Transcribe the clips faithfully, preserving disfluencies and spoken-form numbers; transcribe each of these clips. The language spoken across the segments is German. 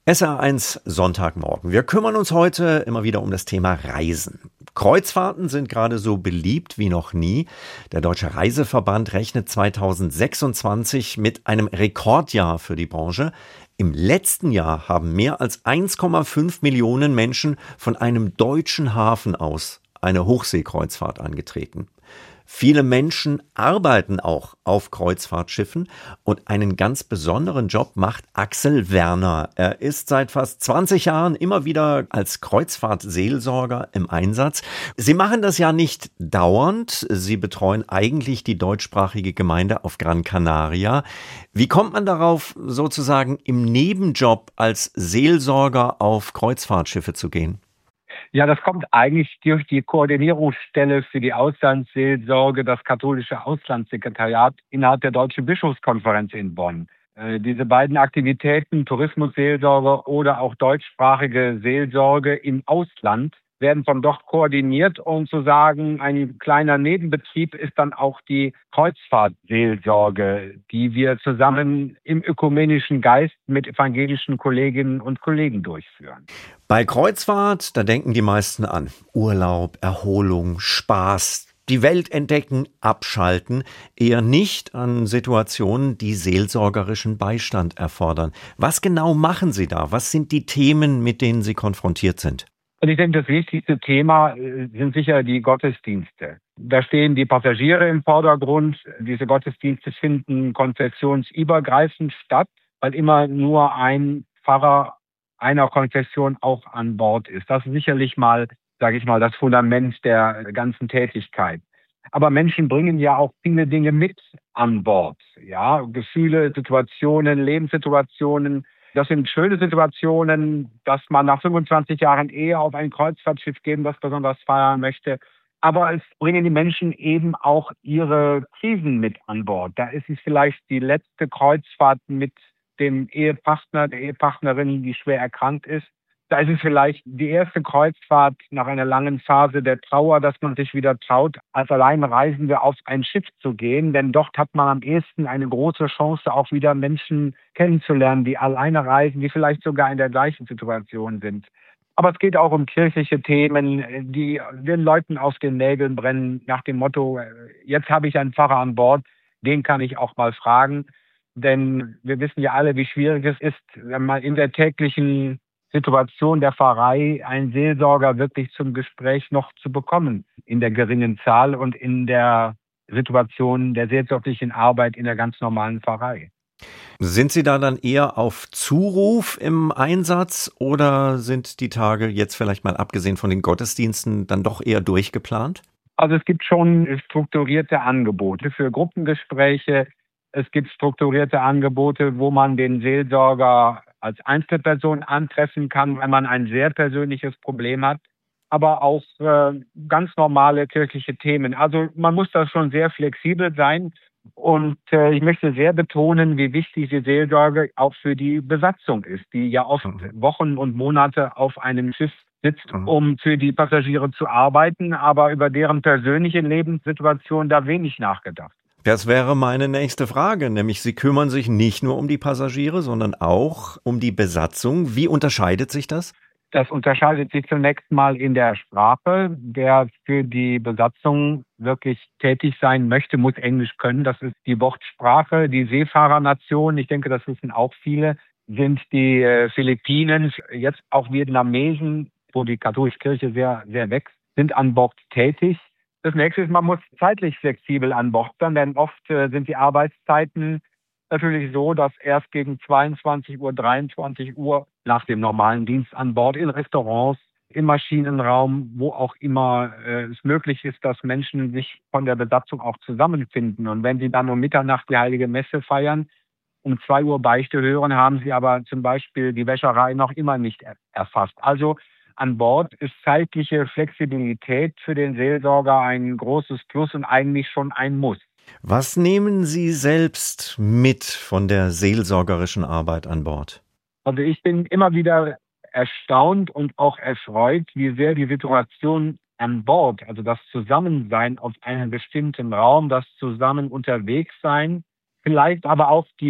S R eins Sonntagmorgen. Wir kümmern uns heute immer wieder um das Thema Reisen. Kreuzfahrten sind gerade so beliebt wie noch nie. Der Deutsche Reiseverband rechnet zweitausendsechsundzwanzig mit einem Rekordjahr für die Branche. Im letzten Jahr haben mehr als eins Komma fünf Millionen Menschen von einem deutschen Hafen aus eine Hochseekreuzfahrt angetreten. Viele Menschen arbeiten auch auf Kreuzfahrtschiffen und einen ganz besonderen Job macht Axel Werner. Er ist seit fast zwanzig Jahren immer wieder als Kreuzfahrtseelsorger im Einsatz. Sie machen das ja nicht dauernd. Sie betreuen eigentlich die deutschsprachige Gemeinde auf Gran Canaria. Wie kommt man darauf, sozusagen im Nebenjob als Seelsorger auf Kreuzfahrtschiffe zu gehen? Ja, das kommt eigentlich durch die Koordinierungsstelle für die Auslandsseelsorge, das katholische Auslandssekretariat innerhalb der Deutschen Bischofskonferenz in Bonn. Äh, diese beiden Aktivitäten, Tourismusseelsorge oder auch deutschsprachige Seelsorge im Ausland, werden von dort koordiniert und sozusagen ein kleiner Nebenbetrieb ist dann auch die Kreuzfahrtseelsorge, die wir zusammen im ökumenischen Geist mit evangelischen Kolleginnen und Kollegen durchführen. Bei Kreuzfahrt, da denken die meisten an Urlaub, Erholung, Spaß, die Welt entdecken, abschalten, eher nicht an Situationen, die seelsorgerischen Beistand erfordern. Was genau machen Sie da? Was sind die Themen, mit denen Sie konfrontiert sind? Und ich denke, das wichtigste Thema sind sicher die Gottesdienste. Da stehen die Passagiere im Vordergrund. Diese Gottesdienste finden konfessionsübergreifend statt, weil immer nur ein Pfarrer einer Konfession auch an Bord ist. Das ist sicherlich mal, sage ich mal, das Fundament der ganzen Tätigkeit. Aber Menschen bringen ja auch viele Dinge mit an Bord. Ja, Gefühle, Situationen, Lebenssituationen. Das sind schöne Situationen, dass man nach fünfundzwanzig Jahren Ehe auf ein Kreuzfahrtschiff geben, das besonders feiern möchte. Aber es bringen die Menschen eben auch ihre Krisen mit an Bord. Da ist es vielleicht die letzte Kreuzfahrt mit dem Ehepartner, der Ehepartnerin, die schwer erkrankt ist. Da ist es vielleicht die erste Kreuzfahrt nach einer langen Phase der Trauer, dass man sich wieder traut, als Alleinreisende auf ein Schiff zu gehen. Denn dort hat man am ehesten eine große Chance, auch wieder Menschen kennenzulernen, die alleine reisen, die vielleicht sogar in der gleichen Situation sind. Aber es geht auch um kirchliche Themen, die den Leuten auf den Nägeln brennen, nach dem Motto, jetzt habe ich einen Pfarrer an Bord, den kann ich auch mal fragen. Denn wir wissen ja alle, wie schwierig es ist, wenn man in der täglichen Situation der Pfarrei einen Seelsorger wirklich zum Gespräch noch zu bekommen, in der geringen Zahl und in der Situation der seelsorglichen Arbeit in der ganz normalen Pfarrei. Sind Sie da dann eher auf Zuruf im Einsatz oder sind die Tage jetzt vielleicht mal abgesehen von den Gottesdiensten dann doch eher durchgeplant? Also es gibt schon strukturierte Angebote für Gruppengespräche. Es gibt strukturierte Angebote, wo man den Seelsorger als Einzelperson antreffen kann, wenn man ein sehr persönliches Problem hat, aber auch äh, ganz normale kirchliche Themen. Also man muss da schon sehr flexibel sein und äh, ich möchte sehr betonen, wie wichtig die Seelsorge auch für die Besatzung ist, die ja oft Mhm. Wochen und Monate auf einem Schiff sitzt, Mhm. um für die Passagiere zu arbeiten, aber über deren persönliche Lebenssituation da wenig nachgedacht. Das wäre meine nächste Frage, nämlich Sie kümmern sich nicht nur um die Passagiere, sondern auch um die Besatzung. Wie unterscheidet sich das? Das unterscheidet sich zunächst mal in der Sprache. Wer für die Besatzung wirklich tätig sein möchte, muss Englisch können. Das ist die Wortsprache. Die Seefahrernation, ich denke, das wissen auch viele, sind die äh, Philippinen, jetzt auch Vietnamesen, wo die katholische Kirche sehr, sehr wächst, sind an Bord tätig. Das nächste ist, man muss zeitlich flexibel an Bord sein, denn oft äh, sind die Arbeitszeiten natürlich so, dass erst gegen zweiundzwanzig Uhr, dreiundzwanzig Uhr nach dem normalen Dienst an Bord in Restaurants, im Maschinenraum, wo auch immer äh, es möglich ist, dass Menschen sich von der Besatzung auch zusammenfinden. Und wenn sie dann um Mitternacht die Heilige Messe feiern, um zwei Uhr Beichte hören, haben sie aber zum Beispiel die Wäscherei noch immer nicht er- erfasst. Also an Bord ist zeitliche Flexibilität für den Seelsorger ein großes Plus und eigentlich schon ein Muss. Was nehmen Sie selbst mit von der seelsorgerischen Arbeit an Bord? Also ich bin immer wieder erstaunt und auch erfreut, wie sehr die Situation an Bord, also das Zusammensein auf einem bestimmten Raum, das zusammen unterwegs sein, vielleicht aber auch die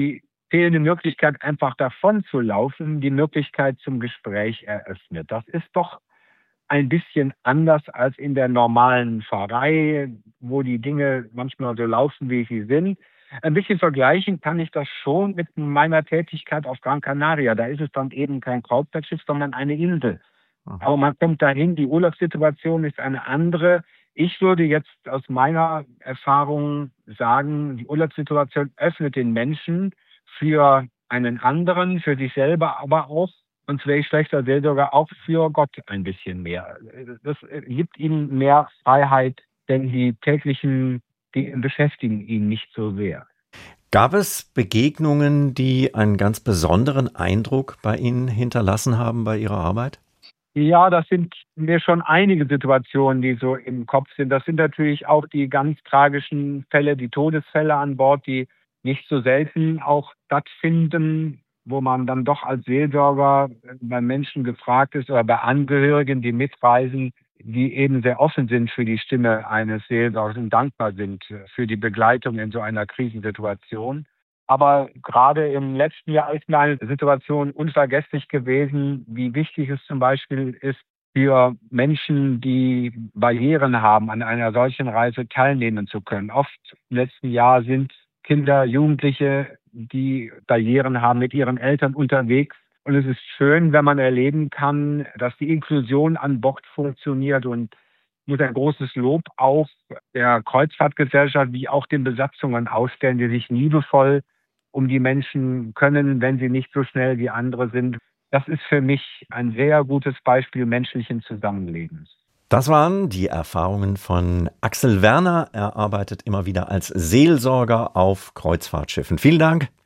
fehlende Möglichkeit, einfach davon zu laufen, die Möglichkeit zum Gespräch eröffnet. Das ist doch ein bisschen anders als in der normalen Pfarrei, wo die Dinge manchmal so laufen, wie sie sind. Ein bisschen vergleichen kann ich das schon mit meiner Tätigkeit auf Gran Canaria. Da ist es dann eben kein Kreuzfahrtschiff, sondern eine Insel. Aber man kommt dahin, die Urlaubssituation ist eine andere. Ich würde jetzt aus meiner Erfahrung sagen, die Urlaubssituation öffnet den Menschen für einen anderen, für sich selber, aber auch, und wäre ich schlechter Seelsorger, auch für Gott ein bisschen mehr. Das gibt ihm mehr Freiheit, denn die täglichen, die beschäftigen ihn nicht so sehr. Gab es Begegnungen, die einen ganz besonderen Eindruck bei Ihnen hinterlassen haben bei Ihrer Arbeit? Ja, das sind mir schon einige Situationen, die so im Kopf sind. Das sind natürlich auch die ganz tragischen Fälle, die Todesfälle an Bord, die nicht so selten auch stattfinden, wo man dann doch als Seelsorger bei Menschen gefragt ist oder bei Angehörigen, die mitreisen, die eben sehr offen sind für die Stimme eines Seelsorgers und dankbar sind für die Begleitung in so einer Krisensituation. Aber gerade im letzten Jahr ist mir eine Situation unvergesslich gewesen, wie wichtig es zum Beispiel ist, für Menschen, die Barrieren haben, an einer solchen Reise teilnehmen zu können. Oft im letzten Jahr sind Kinder, Jugendliche, die Barrieren haben, mit ihren Eltern unterwegs. Und es ist schön, wenn man erleben kann, dass die Inklusion an Bord funktioniert. Und ich muss ein großes Lob auch der Kreuzfahrtgesellschaft wie auch den Besatzungen ausstellen, die sich liebevoll um die Menschen können, wenn sie nicht so schnell wie andere sind. Das ist für mich ein sehr gutes Beispiel menschlichen Zusammenlebens. Das waren die Erfahrungen von Axel Werner. Er arbeitet immer wieder als Seelsorger auf Kreuzfahrtschiffen. Vielen Dank.